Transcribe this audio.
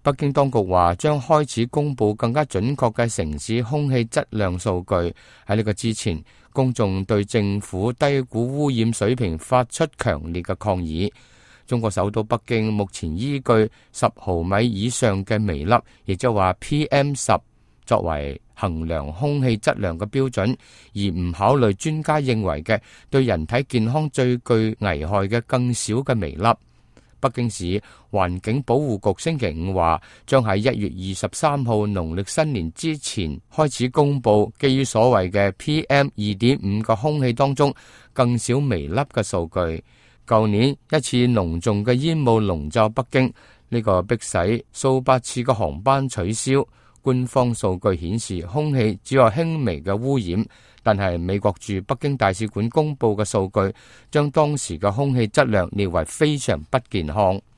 北京當局話將開始公布更加準確嘅城市空氣質量數據。喺呢個之前，公眾對政府低估污染水平發出強烈嘅抗議。中國首都北京目前依據10毫米以上嘅微粒，亦即係話 PM10作為衡量空氣質量嘅標準，而唔考慮專家認為嘅對人體健康最具危害嘅更少嘅微粒。北京市環境保護局星期五話，將喺1月23號農曆新年之前開始公布基於所謂嘅 PM2.5 嘅空氣當中更少微粒嘅數據。舊年一次濃重嘅煙霧籠罩北京，呢個迫使數百次嘅航班取消。官方數據顯示空氣只有輕微嘅污染，但係美國駐北京大使館公布嘅數據將當時嘅空氣質量列為非常不健康。